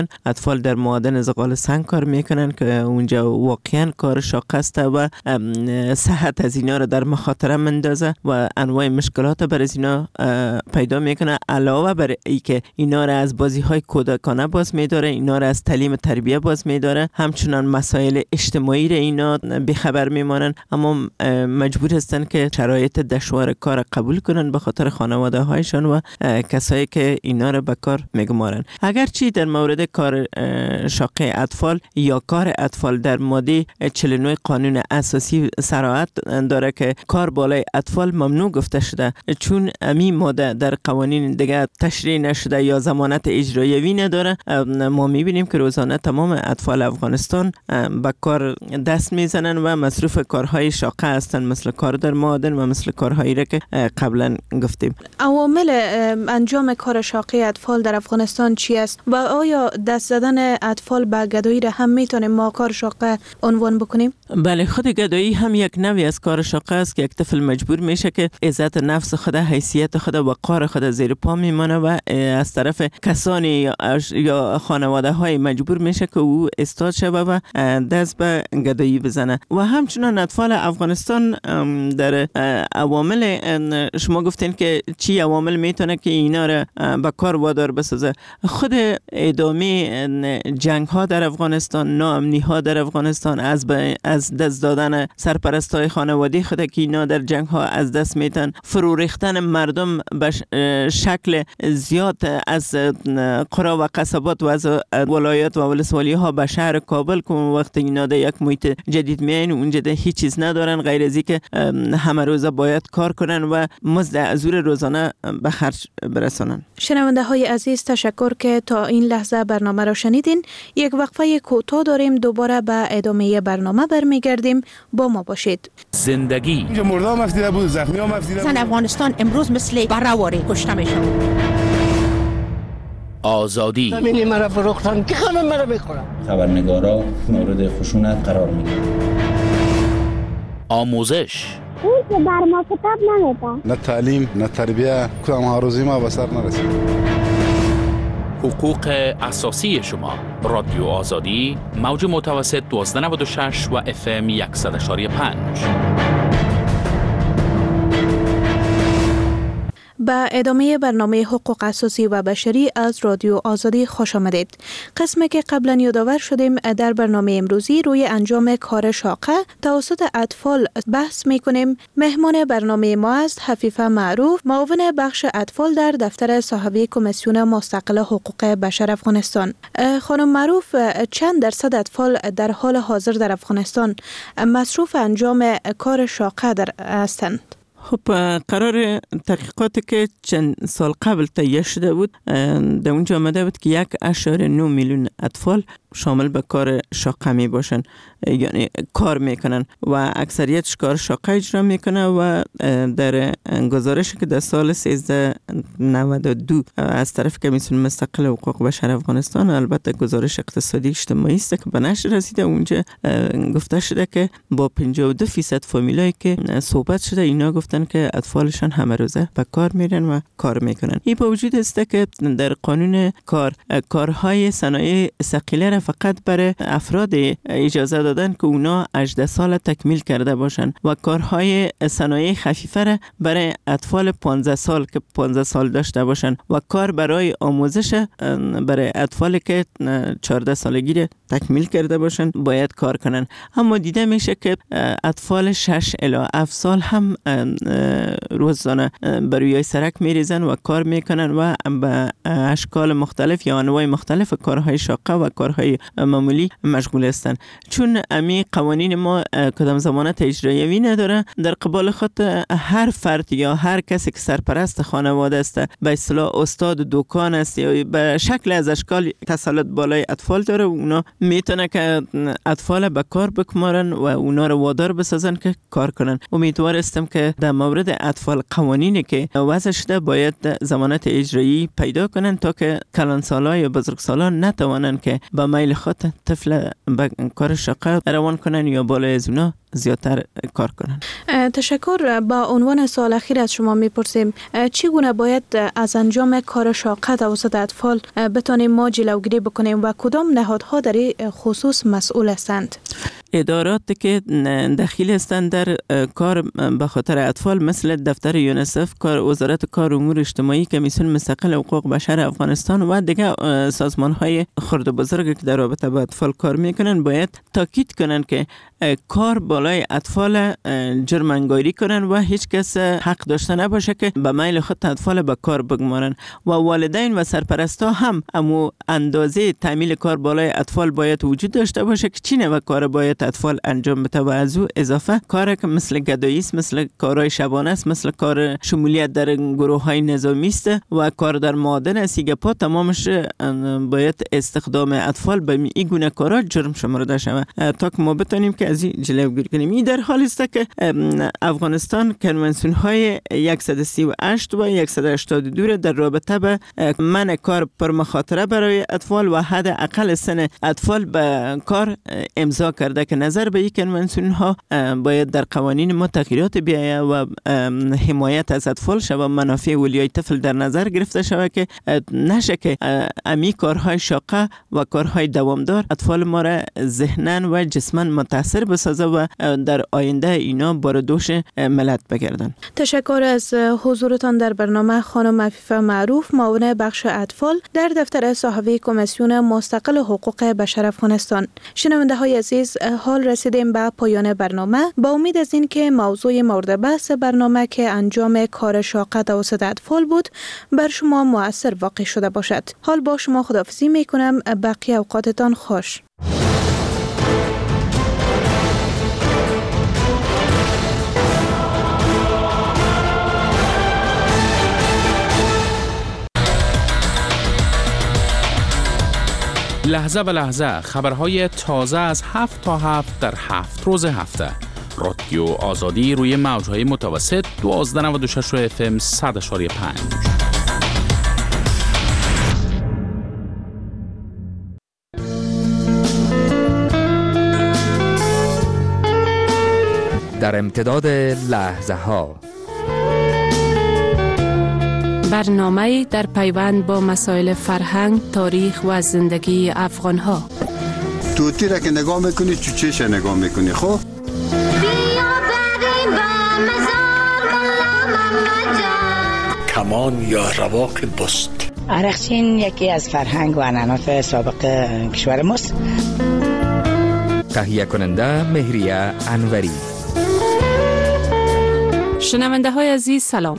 اطفال در معادن زغال سنگ کار میکنن که اونجا واقعا کار شاق است و صحت از اینا رو در مخاطره مندازه و انواع مشکلات بر از اینا پیدا میکنه. علاوه بر ای که اینا رو از بازی های کودکانه باز میداره، اینا رو از تعلیم تربیه باز میداره، همچنان مسائل اجتماعی رو اینا بیخبر میمانن، اما مجبور هستن که شرایط دشوار کار قبول کنن به خاطر خانواده هایشان و کسایی که اینا رو به کار میگمارن. اگرچه در مورد کار شاقه اطفال یا کار اطفال در ماده 49 قانون اساسی صراحت داره که کار بالای اطفال ممنوع گفته شده، چون امی ماده در قوانین دیگه تشریح نشده یا ضمانت اجرایی نداره. ما میبینیم که روزانه تمام اطفال افغانستان به کار دست میزنن و مصروف کارهای شاقه هستن، مثل کار در معادن و مثل کارهایی را که قبلا گفتیم. عوامل انجام کار شاقه اطفال در افغانستان چی است و آیا دست زدن اطفال به گدایی را هم میتونیم ما کار شاقه عنوان بکنیم؟ بله، خود گدایی هم یک نوعی از کار شاقه است که یک طفل مجبور میشه که عزت نفس خود، حیثیت خود و وقار خود زیر پا میمانه و از طرف کسانی یا خانواده های مجبور میشه که او استاد شوه و دست به گدایی بزنه. و همچنان اطفال افغانستان در عوامل شما گفتین که چی عوامل میتونه که اینا را به کار وادار بسازه. خود ادامه جنگ ها در افغانستان، ناامنی ها در افغانستان، از دست دادن سرپرستای خانوادی خود که اینا در جنگ ها از دست میتن، فرو ریختن مردم به شکل زیاد از قرا و قصبات و از ولایات و ولسوالی ها به شهر کابل که وقت اینا در یک محیط جدید میاین اونجا ده هیچ چیز ندارن غیر از اینکه همه روزه باید کار کنن و مزد ازور روزانه به خرج برسانن. شنونده های عزیز، تشکر که تا این لحظه برنامه را شنیدین. یک وقفه کوتاه داریم، دوباره به ادامه برنامه برمیگردیم. با ما باشید. زندگی اینجا مردم مفیده بود، زخمی ها مفیده بود. افغانستان امروز مثل برآوری کشته میشه. آزادی زمین مرا فروختن که خانم مرا بخورم. خبرنگارا مورد خشونت قرار میگیرن. آموزش اون که بر ما کتاب نمیده، نه تعلیم نه تربیه، کدام ها روزی ما به سر نرسید. حقوق اساسی شما. رادیو آزادی، موج متوسط 1296 و FM 100.5. به ادامه برنامه حقوق اساسی و بشری از رادیو آزادی خوش آمدید. قسمی که قبلا یادآور شدیم در برنامه امروزی روی انجام کار شاقه توسط اطفال بحث میکنیم. مهمان برنامه ما است حفیفه معروف، معاون بخش اطفال در دفتر صاحبه کمیسیون مستقل حقوق بشر افغانستان. خانم معروف، چند درصد اطفال در حال حاضر در افغانستان مصروف انجام کار شاقه هستند؟ خب قرار تحقیقاتی که چند سال قبل تهیه شده بود در اونجا آمده بود که 1.9 میلیون اطفال شامل به کار شاقه می باشن، یعنی کار میکنن و اکثریتش کار شاقه اجرا میکنه. و در گزارشی که در سال 1392 از طرف کمیسیون مستقل حقوق بشر افغانستان، البته گزارش اقتصادی اجتماعی است که به نشر رسیده، اونجا گفته شده که با 52% فامیلایی که صحبت شده اینا گفتن که اطفالشان همه روزه به کار میرن و کار میکنن. این با وجود است که در قانون کارهای صنایع ثقیله فقط برای افراد اجازه دادن که اونا 18 سال تکمیل کرده باشن و کارهای صنایع خفیفه را برای اطفال 15 سال که 15 سال داشته باشن و کار برای آموزش برای اطفال که 14 سالگی را تکمیل کرده باشن باید کار کنن. اما دیده میشه که اطفال 6 الی 7 سال هم روزانه بروی سرک میریزن و کار میکنن و به اشکال مختلف یا انواع مختلف کارهای شاقه و کارهای معمولی مشغول هستند. چون امی قوانین ما کدام ضمانت اجرایی نداره، در قبال خود هر فرد یا هر کسی که سرپرست خانواده است، به اصطلاح استاد دکان است یا به شکل از اشکال تسلط بالای اطفال داره، اونا میتونه که اطفال به کار بکمارن و اونا رو وادار بسازن که کار کنن. امیدوار هستم که در مورد اطفال قوانینی که وضع شده باید ضمانت اجرایی پیدا کنن تا که کلانسالا یا بزرگسالان نتوانن که با میل خود طفل به کار شاقه روان کنن یا بالای از اونا زیادتر کار کنند. تشکر. با عنوان سوال اخیر از شما میپرسیم چگونه باید از انجام کار شاقه توسط اطفال بتانیم ما جلوگیری بکنیم و کدام نهادها در این خصوص مسئول هستند؟ ادارات که دخیل هستند در کار به خاطر اطفال مثل دفتر یونیسف، وزارت کار و امور اجتماعی، کمیسیون مستقل حقوق بشر افغانستان و دیگر سازمان‌های خرد و بزرگ که در رابطه با اطفال کار میکنن باید تاکید کنن که کار بالای اطفال جرم انگاری کنن و هیچ کس حق داشته نباشه که به میل خود اطفال به کار بگمارن و والدین و سرپرستا هم امو اندازه تحمیل کار بالای اطفال باید وجود داشته باشه که چی نوع کار باید اطفال انجام بده و از او اضافه کار که مثل گدایی است، مثل کارهای شبانه است، مثل کار شمولیت در گروه‌های نظامی است و کار در معادن است، پا تمامش باید استخدام اطفال به این گونه کارا جرم شمرده شود تا که ما بتونیم که از این جلوگیری کنیم. این در حالی است که افغانستان کنوانسیون های 138 و 182 در رابطه به منع کار پر مخاطره برای اطفال و حد اقل سن اطفال به کار امضا کرده که نظر به این کنوانسیون ها باید در قوانین ما تغییرات بیاید و حمایت از اطفال شود، منافع اولیای طفل در نظر گرفته شود که نشه که امی کارهای شاقه و کارهای دوامدار اطفال ما را ذهناً و جسماً متاثر بسازه و در آینده اینا باردوش ملت بگردن. تشکر از حضورتان در برنامه خانم عفیفه معروف، معاون بخش اطفال در دفتر صحوی کمیسیون مستقل حقوق بشر افغانستان. شنونده های عزیز، حال رسیدیم به پایان برنامه. با امید از این که موضوع مورد بحث برنامه که انجام کار شاقه توسط اطفال بود بر شما مؤثر واقع شده باشد. حال با شما خداحافظی می کنم. بقیه اوقاتتان خوش. لحظه به لحظه خبرهای تازه از 7 تا 7 در 7 روز هفته. رادیو آزادی روی موجهای متوسط 1296 FM 100.5. در امتداد لحظه ها برنامه در پیوند با مسائل فرهنگ، تاریخ و زندگی افغان ها. توتی را که نگاه میکنی چوچهش نگاه میکنی. خب کمان یا رواق بست. عرقچین یکی از فرهنگ و عنعنات سابق کشور ماست. تهیه کننده مهریه انوری. شنونده های عزیز سلام.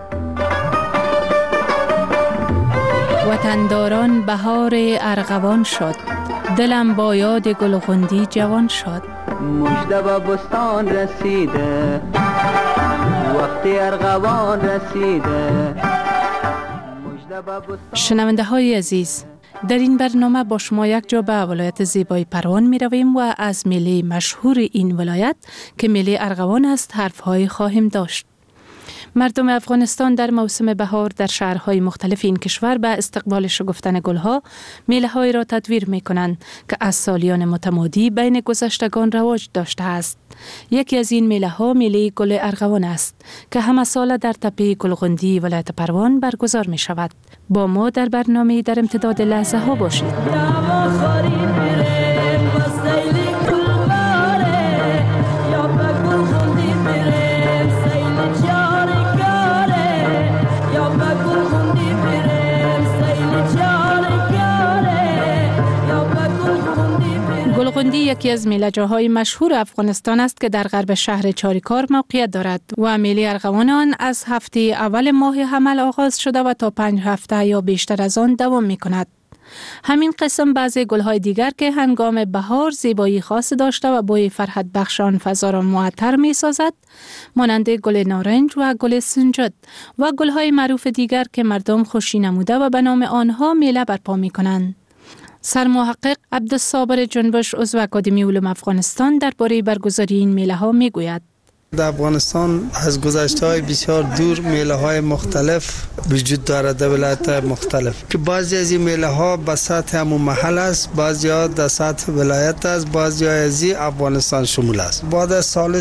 وطنداران بهار ارغوان شد، دلم با یاد گلخندی جوان شد. مژده به بستان رسیده، وقتی ارغوان رسیده. شنونده های عزیز، در این برنامه با شما یک جا به ولایت زیبای پروان می رویم و از میله مشهور این ولایت که میله ارغوان است حرف‌های خواهیم داشت. مردم افغانستان در موسم بهار در شهرهای مختلف این کشور به استقبال شکفتن گلها میله‌هایی را تدویر می‌کنند که از سالیان متمادی بین گذشتگان رواج داشته است. یکی از این میله‌ها میله گل ارغوان است که همه سال در تپه گلغندی ولایت پروان برگزار می‌شود. با ما در برنامه در امتداد لحظه ها باشید. گلغندی یکی از میله‌جاهای مشهور افغانستان است که در غرب شهر چاریکار موقعیت دارد و میله ارغوان آن از هفته اول ماه حمل آغاز شده و تا 5 هفته یا بیشتر از آن دوام می‌کند. همین قسم بعضی گل‌های دیگر که هنگام بهار زیبایی خاص داشته و بوی فرحت بخش آن فضا را معطر می‌سازد، مانند گل نارنج و گل سنجد و گل‌های معروف دیگر که مردم خوشی نموده و به نام آنها میله برپا می‌کنند. سرمحقق عبدالصابر جنبش عضو اکادمی علوم افغانستان درباره برگزاری این میله ها میگوید: در افغانستان از گذشته‌های بسیار دور میله‌های مختلف وجود دارد در ولایت‌های مختلف که بعضی از این میله‌ها به سطح همون محل است، بعضی‌ها در سطح ولایت است، بعضی‌ها از افغانستان شمول است. بعد از سال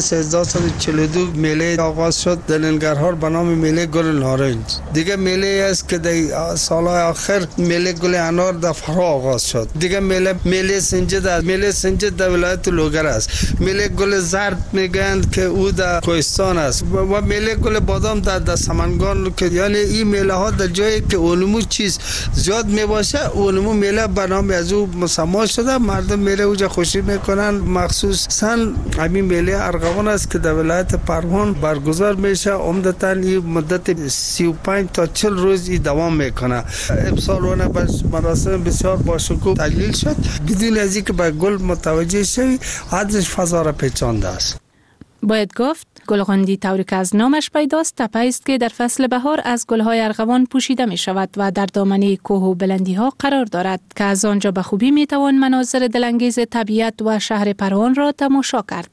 1342 میله آغاز شد در ننگرهار به نام میله گل نارنج. دیگه میله است که در سال‌های آخر میله گل انار در فرا آغاز شد. دیگه میله سنجد است. میله سنجد در ولایت لوگر است. میله گل زرد میگند که او در کوهستان است و میله گل بادام در سمنگان، که یعنی این میله ها در جایی که اونمو چیز زیاد میباشه اونمو میله به نام از او مسما شده. مردم میله اوجا خوشی میکنن. مخصوصا همین میله ارغوان است که در ولایت پروان برگزار میشه. عمدتاً این مدت 35 تا 40 روز این دوام میکنه. امسال اون مراسم بسیار باشکوه تجلیل شد. بدون از اینکه به گل متوجه شوی حدش فضا را پیچانده است. باید گفت گلغندی طوری که از نامش پیداست تپه است که در فصل بهار از گلهای ارغوان پوشیده می شود و در دامنه کوه و بلندی ها قرار دارد که از آنجا به خوبی می توان مناظر دلانگیز طبیعت و شهر پروان را تماشا کرد.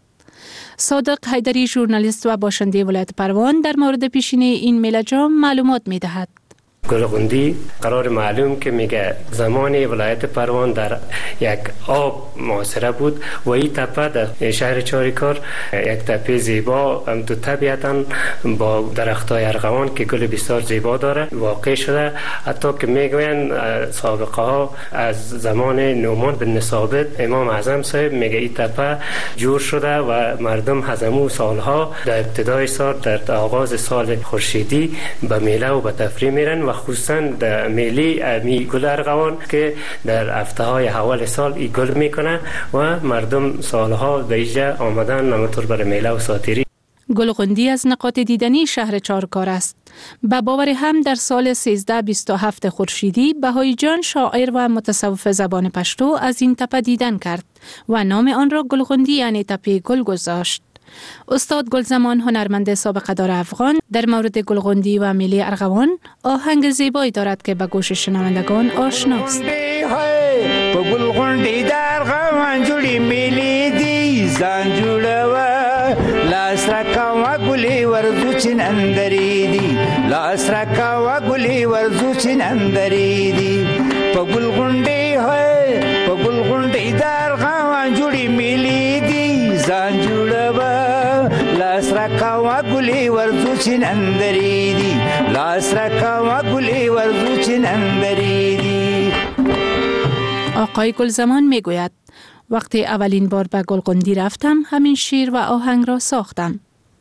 صادق حیدری ژورنالیست و باشنده ولایت پروان در مورد پیشینه این میله جام معلومات می دهد. گلغندی قرار معلوم که میگه زمان ولایت پروان در یک آب معاصره بود و این تپه در شهر چاریکار یک تپه زیبا تو طبیعتا با درختای ارغوان که گل بسیار زیبا داره واقع شده. حتی که میگوین سابقه ها از زمان نومان بن ثابت امام اعظم صاحب میگه این تپه جور شده و مردم هزمو سالها در ابتدای سال در آغاز سال خورشیدی به میله و به تفریح میرن و خصوصا در میله می گل ارغوان که در هفته‌های اول سال ای گل میکنه و مردم سالها به اینجا آمدن نمطور برای میله و ساتیری. گلغندی از نقاط دیدنی شهر چارکار است. به باور هم در سال 1327 خورشیدی بهایی جان شاعر و متصوف زبان پشتو از این تپه دیدن کرد و نام آن را گلغندی یعنی تپه گل گذاشت. استاد گلزمان هنرمند سابقه دار افغان در مورد گلغندی و میله ارغوان آهنگ زیبایی دارد که به گوش شنوندگان آشناست. په گلغندی در ارغوان جوړی میله دی ځان جوړوا لاس راکاوه ګلې ورځو چې نندرې دي لاس راکاوه ګلې ورځو چې نندرې دي په گلغندی په گلغندی در ارغوان جوړی میله دی ځان جوړوا لاس راکاوه ګلې ورځو چې نندرې دي لاس راکاوه ګلې ورځو چې نندرې دي. آقای گلزمان میگوید وقتی اولین بار به گلغندی رفتم همین شعر و آهنگ را ساختم.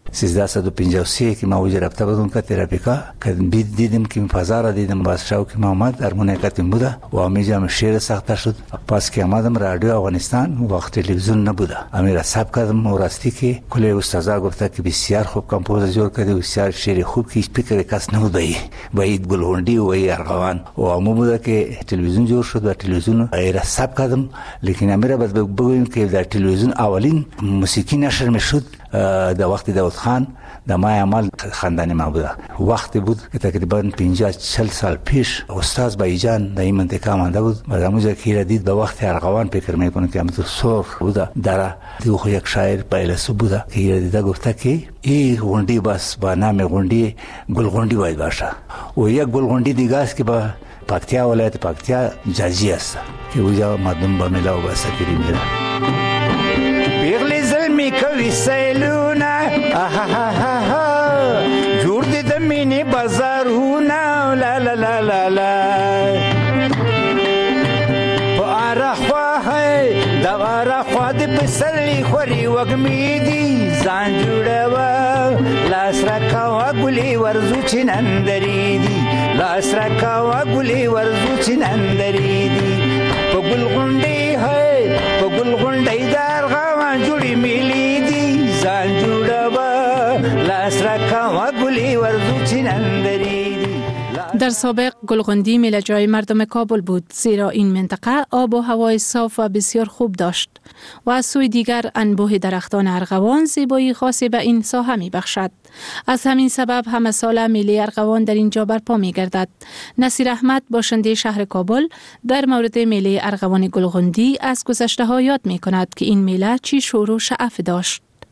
1353 که ما اوج رفته بودم که تراپیکا که دیدیم که فضا را دیدم باز شو که ما آمد ارمونیکتیم بوده و امیجام شعر ساخته شد. پس که آمدم رادیو افغانستان وقت تلویزیون نبوده امی را ثبت کردم و راستی که کلی استادا گفته که بسیار خوب کمپوز جور کرده و بسیار شعر خوب که هیچ فکر کس نبود به این گلغندی و این ارغوان و امو بوده که تلویزیون جور شد و تلویزیون را ثبت کردم. لیکن امی را بگویم که در تلویزیون اولین موسیقی نشر میشد در وقت داود خان در ماه عمل خاندان ما بوده. وقتی بود که تقریبا 50-40 سال پیش استاد بایجان در این منطقه آمده بود و در اونجا که دید به وقت ارغوان فکر میکنه که همینطور سرخ بوده. در دیگه خو یک شاعر فیلسوف بوده که دیده گفته که این غونډی بس با نام غونډی گلغندی باید باشه و یک گلغندی دیگه است که با پکتیا ولایت پکتیا جاجی است که اونجا مردم با میله و با ساتیری میره. پیغلی ظلمی کوي سیلونه جوړ دي د مینې بازارونه لا لا لا لا لا په ارخوا د ارخوا د پسرلی خوري وږمې دي ځان جوړوه لاس راکاوه ګلې ورځو چې نندرې دي لاس راکاوه ګلې ورځو چې نندرې دي په ګلغونډۍ په ګلغونډۍ د ارغوان جوړې میلې دي ځان جوړوه لاس راکاوه ګلې ورځو چې نندرې دي. در سابق گلغندی میله جای مردم کابل بود زیرا این منطقه آب و هوای صاف و بسیار خوب داشت و از سوی دیگر انبوه درختان ارغوان زیبایی خاصی به این ساحه می بخشد. از همین سبب همه ساله میله ارغوان در اینجا برپا می گردد. نصیر احمد باشنده شهر کابل در مورد میله ارغوان گلغندی از گذشته ها یاد می کند که این میله چی شور و شعف داشت.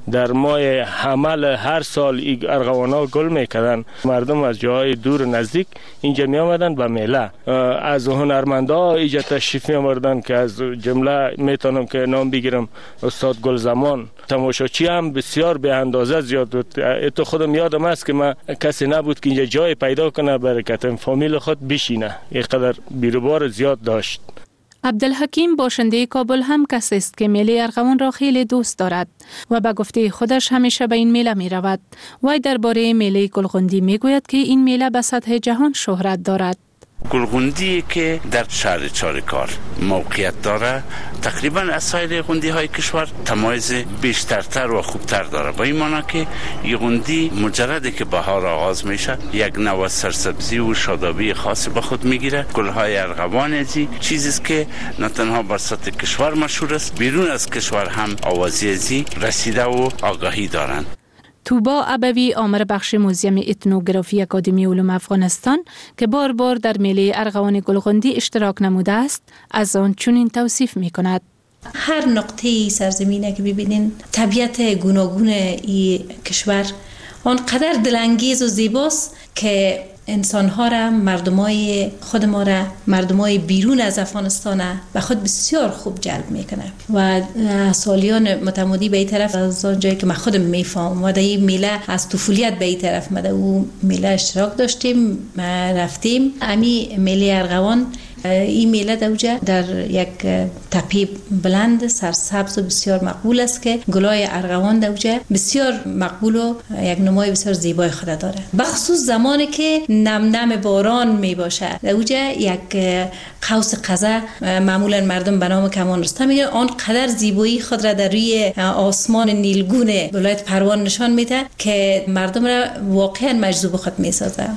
در ماه حمل هر سال این ارغوانا گل میکردن. مردم از جاهای دور نزدیک اینجا می آمدن به میله. از هنرمندا اینجا تشریف می آوردن که از جمله میتونم که نام بگیرم استاد گلزمان. تماشاچی هم بسیار به اندازه زیاد بود. تو خودم یادم است که من کسی نبود که اینجا جای پیدا کنه برای که فامیل خود بشینه. اینقدر بیروبار زیاد داشت. عبدالحکیم باشنده کابل هم کسی است که میله ارغوان را خیلی دوست دارد و به گفته خودش همیشه به این میله می رود. وی درباره میله گلغندی می گوید که این میله به سطح جهان شهرت دارد. گلغندی که در شهر چاریکار موقعیت داره تقریبا از سایر غندی های کشور تمایز بیشترتر و خوبتر داره. با این معنی که این غندی مجردی که بهار آغاز میشه یک نوع سرسبزی و شادابی خاصی به خود میگیره. گلهای ارغوان ازی چیزی است که نه تنها بر سطح کشور مشهور است، بیرون از کشور هم آوازی ازی رسیده و آگاهی دارند. توبا ابوی آمر بخش موزیم اتنوگرافی اکادمی علوم افغانستان که بار بار در میله ارغوان گلغندی اشتراک نموده است از آن چنین توصیف می کند. هر نقطه سرزمینه که ببینین طبیعت گوناگون این کشور آنقدر دلانگیز و زیباست که انسان‌ها را، مردمای خود ما را، مردمای بیرون از افغانستان به خود بسیار خوب جلب میکنه و سالیان متمادی به این طرف از آن جایی که من خودم میفهمم و در این میله از طفولیت به این طرف مده و میله اشتراک داشتیم، رفتیم. امی میله ارغوان این میله دوجه در یک تپه بلند سرسبز و بسیار مقبول است که گلای ارغوان دوجه بسیار مقبول و یک نمای بسیار زیبای خود داره. بخصوص زمانی که نم باران می باشه دوجه یک قوس قزح معمولا مردم به نام کمان رستم میگن، آن قدر زیبایی خود را در روی آسمان نیلگون ولایت پروان نشان میده که مردم را واقعا مجذوب خود میسازه.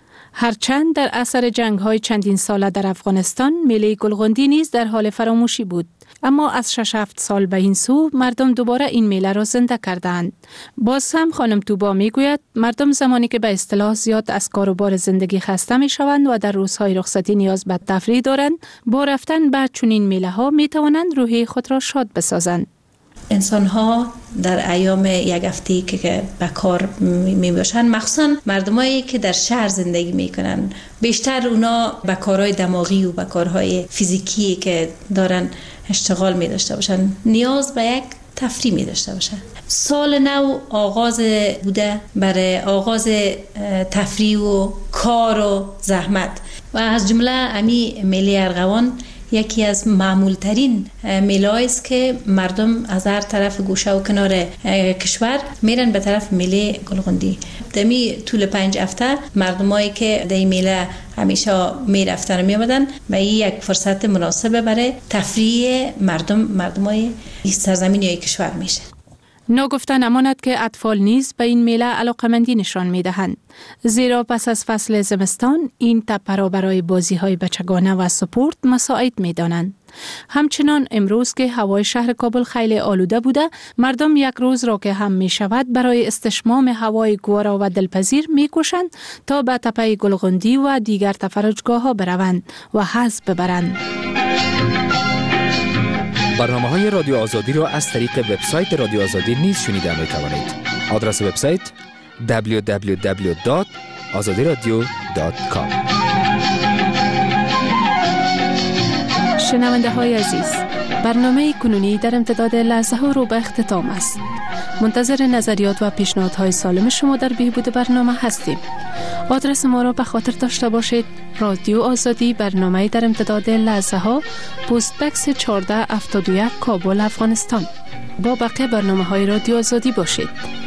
هرچند در اثر جنگ‌های چندین ساله در افغانستان میله گلغندی نیز در حال فراموشی بود، اما از 6-7 سال به این سو مردم دوباره این میله را زنده کردند. باز هم خانم توبا میگوید مردم زمانی که به اصطلاح زیاد از کار و بار زندگی خسته میشوند و در روزهای رخصتی نیاز به تفریح دارند، با رفتن به چنین میله ها میتوانند روحی خود را شاد بسازند. انسان ها در ایام یک هفته که به کار می باشن، مخصوصا مردمایی که در شهر زندگی میکنن، بیشتر اونا به کارهای دماغی و به کارهای فیزیکی که دارن اشتغال می داشته باشن، نیاز به یک تفریح می داشته باشن. سال نو آغاز بوده برای آغاز تفریح و کار و زحمت و از جمله امی میله ارغوان یکی از معمول ترین میله‌ای است که مردم از هر طرف گوشه و کنار کشور میرن به طرف میله گلغندی. دمی طول 5 هفته مردمایی که در این میله همیشه میرفتن و میامدن و این یک فرصت مناسبه برای تفریح مردمای سرزمین یا کشور میشه. ناگفته نماند که اطفال نیز به این میله علاقمندی نشان میدهند، زیرا پس از فصل زمستان این تپه را برای بازی‌های بچگانه و سپورت مساعد می‌دانند. همچنان امروز که هوای شهر کابل خیلی آلوده بوده، مردم یک روز را که هم می شود برای استشمام هوای گوارا و دلپذیر می کوشند تا به تپه گلغندی و دیگر تفرجگاه ها بروند و حظ ببرند. برنامه‌های رادیو آزادی را از طریق وبسایت رادیو آزادی نیز شنیده می توانید. آدرس وبسایت www.azadiradio.com. شنونده های عزیز، برنامه کنونی در امتداد لحظه ها رو به اختتام است. منتظر نظریات و پیشنهادهای سالم شما در بهبود برنامه هستیم. آدرس ما را به خاطر داشته باشید: رادیو آزادی، برنامه در امتداد لحظه ها، پست بکس 1471 کابل، افغانستان. با بقیه برنامه های رادیو آزادی باشید.